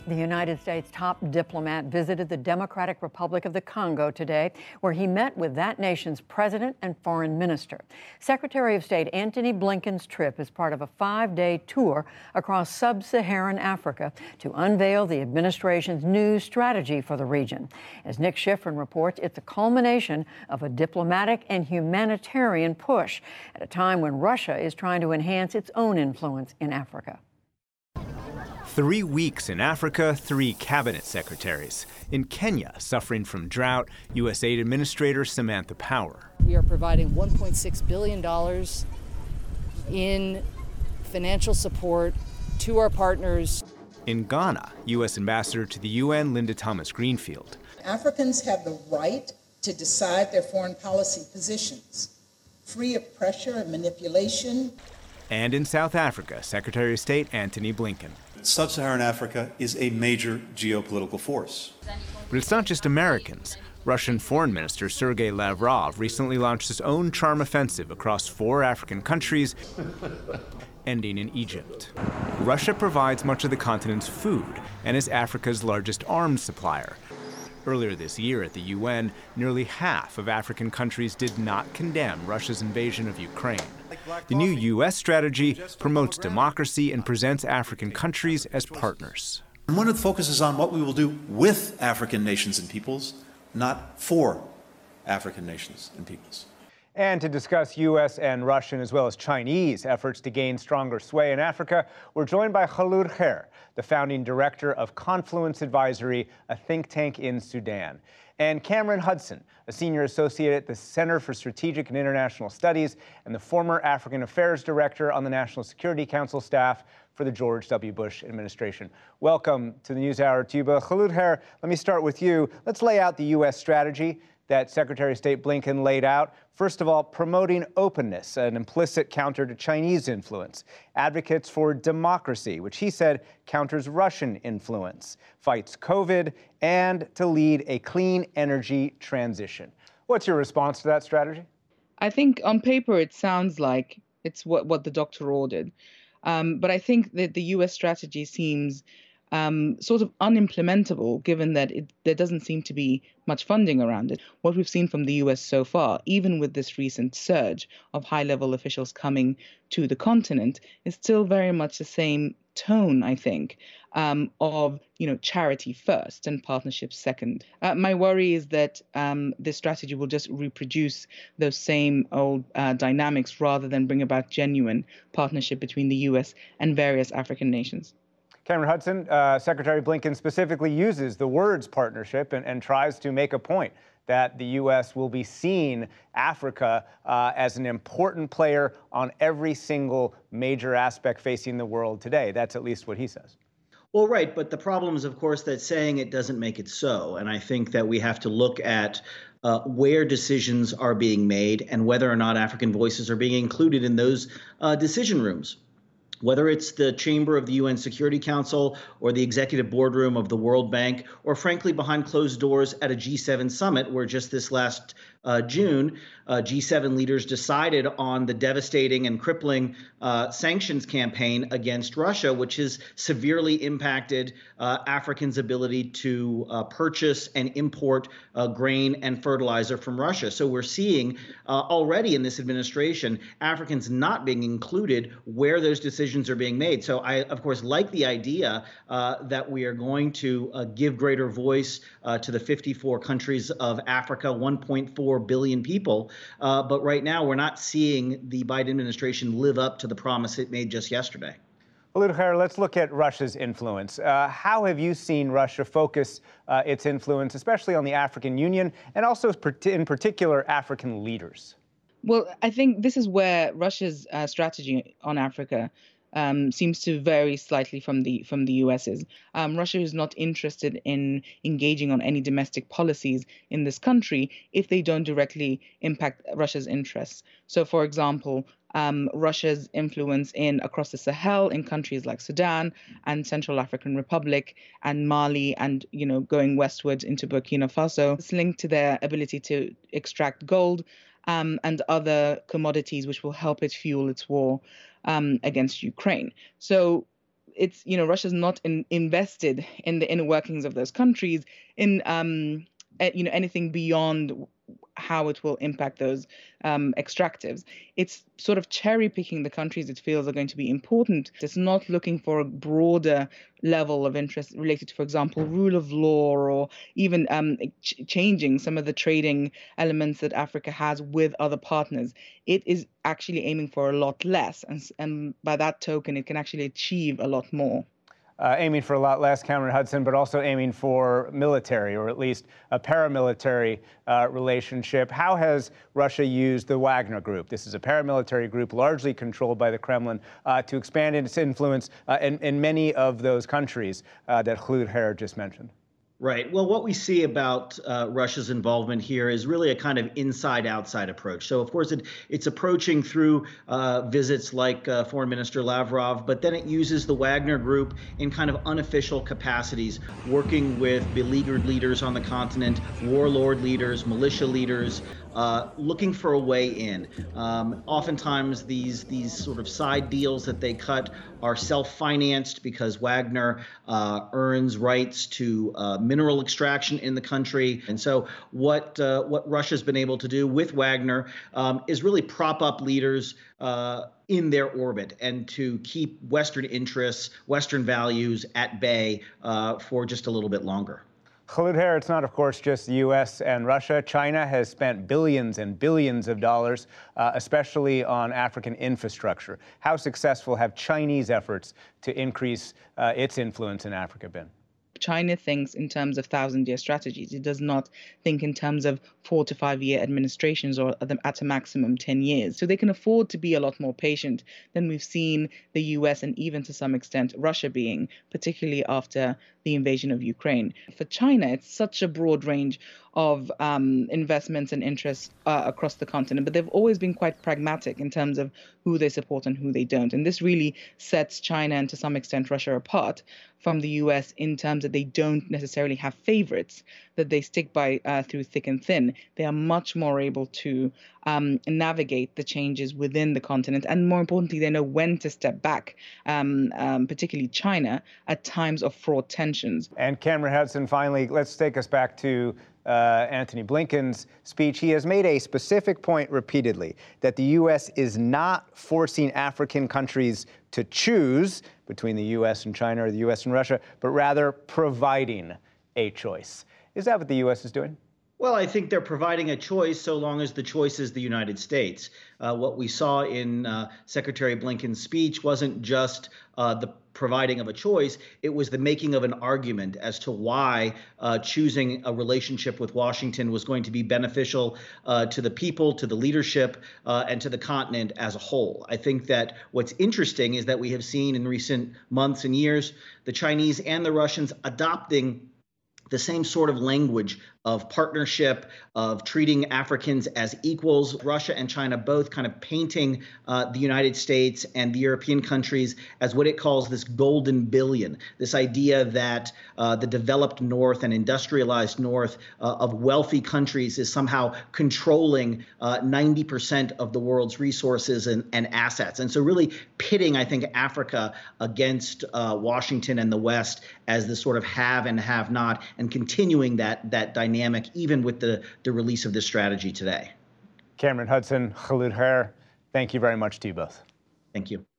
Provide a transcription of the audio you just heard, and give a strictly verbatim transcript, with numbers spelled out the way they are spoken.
The United States top diplomat visited the Democratic Republic of the Congo today, where he met with that nation's president and foreign minister. Secretary of State Antony Blinken's trip is part of a five-day tour across sub-Saharan Africa to unveil the administration's new strategy for the region. As Nick Schifrin reports, it's a culmination of a diplomatic and humanitarian push at a time when Russia is trying to enhance its own influence in Africa. Three weeks in Africa, three cabinet secretaries. In Kenya, suffering from drought, U S Aid Administrator Samantha Power. We are providing one point six billion dollars in financial support to our partners. In Ghana, U S Ambassador to the U N Linda Thomas-Greenfield. Africans have the right to decide their foreign policy positions, free of pressure and manipulation. And in South Africa, Secretary of State Antony Blinken. Sub-Saharan Africa is a major geopolitical force. But it's not just Americans. Russian Foreign Minister Sergei Lavrov recently launched his own charm offensive across four African countries, ending in Egypt. Russia provides much of the continent's food and is Africa's largest arms supplier. Earlier this year at the U N, nearly half of African countries did not condemn Russia's invasion of Ukraine. The new U S strategy promotes democracy and presents African countries as partners. And one of the focus is on what we will do with African nations and peoples, not for African nations and peoples. And to discuss U S and Russian as well as Chinese efforts to gain stronger sway in Africa, we're joined by Khulud Khair, the founding director of Confluence Advisory, a think tank in Sudan, and Cameron Hudson, a senior associate at the Center for Strategic and International Studies and the former African Affairs Director on the National Security Council staff for the George W. Bush administration. Welcome to the NewsHour, Tuba. Khulud Khair, let me start with you. Let's lay out the U S strategy that Secretary of State Blinken laid out. First of all, promoting openness, an implicit counter to Chinese influence. Advocates for democracy, which he said counters Russian influence. Fights COVID, and to lead a clean energy transition. What's your response to that strategy? I think on paper it sounds like it's what, what the doctor ordered. Um, but I think that the U S strategy seems Um, sort of unimplementable, given that it, there doesn't seem to be much funding around it. What we've seen from the U S so far, even with this recent surge of high-level officials coming to the continent, is still very much the same tone, I think, um, of you know charity first and partnership second. Uh, my worry is that um, this strategy will just reproduce those same old uh, dynamics rather than bring about genuine partnership between the U S and various African nations. Cameron Hudson, uh, Secretary Blinken specifically uses the words partnership and, and tries to make a point that the U S will be seeing Africa uh, as an important player on every single major aspect facing the world today. That's at least what he says. Well, right. But the problem is, of course, that saying it doesn't make it so. And I think that we have to look at uh, where decisions are being made and whether or not African voices are being included in those uh, decision rooms. Whether it's the chamber of the U N Security Council or the executive boardroom of the World Bank, or frankly behind closed doors at a G seven summit where just this last uh, June, uh, G seven leaders decided on the devastating and crippling uh, sanctions campaign against Russia, which has severely impacted uh, Africans' ability to uh, purchase and import uh, grain and fertilizer from Russia. So we're seeing uh, already in this administration, Africans not being included where those decisions are being made. So I, of course, like the idea uh, that we are going to uh, give greater voice uh, to the fifty-four countries of Africa, one point four billion people. Uh, but right now, we're not seeing the Biden administration live up to the promise it made just yesterday. Khulud Khair, let's look at Russia's influence. Uh, how have you seen Russia focus uh, its influence, especially on the African Union and also in particular African leaders? Well, I think this is where Russia's uh, strategy on Africa um, seems to vary slightly from the from the US's. Um, Russia is not interested in engaging on any domestic policies in this country if they don't directly impact Russia's interests. So, for example, um, Russia's influence in across the Sahel in countries like Sudan and Central African Republic and Mali, and you know going westwards into Burkina Faso, is linked to their ability to extract gold Um, and other commodities which will help it fuel its war um, against Ukraine. So it's, you know, Russia's not in, invested in the inner workings of those countries in, um, you know, anything beyond how it will impact those um, extractives. It's sort of cherry picking the countries it feels are going to be important. It's not looking for a broader level of interest related to, for example, rule of law, or even um, ch- changing some of the trading elements that Africa has with other partners. It is actually aiming for a lot less. And, and by that token, it can actually achieve a lot more. Uh, aiming for a lot less, Cameron Hudson, but also aiming for military, or at least a paramilitary uh, relationship. How has Russia used the Wagner Group? This is a paramilitary group largely controlled by the Kremlin uh, to expand its influence uh, in, in many of those countries uh, that Khulud Khair just mentioned. Right. Well, what we see about uh, Russia's involvement here is really a kind of inside-outside approach. So, of course, it, it's approaching through uh, visits like uh, Foreign Minister Lavrov, but then it uses the Wagner Group in kind of unofficial capacities, working with beleaguered leaders on the continent, warlord leaders, militia leaders, uh, looking for a way in. Um, oftentimes, these these sort of side deals that they cut are self-financed because Wagner uh, earns rights to uh, mineral extraction in the country. And so what uh, what Russia's been able to do with Wagner um, is really prop up leaders uh, in their orbit and to keep Western interests, Western values at bay uh, for just a little bit longer. Khulud Khair, it's not, of course, just the U S and Russia. China has spent billions and billions of dollars, uh, especially on African infrastructure. How successful have Chinese efforts to increase uh, its influence in Africa been? China thinks in terms of thousand-year strategies. It does not think in terms of four to five-year administrations, or at a maximum ten years. So they can afford to be a lot more patient than we've seen the U S and even to some extent Russia being, particularly after the invasion of Ukraine. For China, it's such a broad range of um, investments and interests uh, across the continent, but they've always been quite pragmatic in terms of who they support and who they don't. And this really sets China and to some extent Russia apart from the U S in terms that they don't necessarily have favorites that they stick by uh, through thick and thin. They are much more able to um, navigate the changes within the continent. And more importantly, they know when to step back, um, um, particularly China, at times of fraught tensions. And Cameron Hudson, finally, let's take us back to Uh, Antony Blinken's speech. He has made a specific point repeatedly that the U S is not forcing African countries to choose between the U S and China, or the U S and Russia, but rather providing a choice. Is that what the U S is doing? Well, I think they're providing a choice so long as the choice is the United States. Uh, what we saw in uh, Secretary Blinken's speech wasn't just uh, the providing of a choice, it was the making of an argument as to why uh, choosing a relationship with Washington was going to be beneficial uh, to the people, to the leadership, uh, and to the continent as a whole. I think that what's interesting is that we have seen in recent months and years the Chinese and the Russians adopting the same sort of language of partnership, of treating Africans as equals. Russia and China both kind of painting uh, the United States and the European countries as what it calls this golden billion, this idea that uh, the developed North and industrialized North uh, of wealthy countries is somehow controlling uh, ninety percent of the world's resources and, and assets. And so really pitting, I think, Africa against uh, Washington and the West as this sort of have and have not, and continuing that, that dynamic dynamic, even with the, the release of this strategy today. Cameron Hudson, Khulud Khair, thank you very much to you both. Thank you.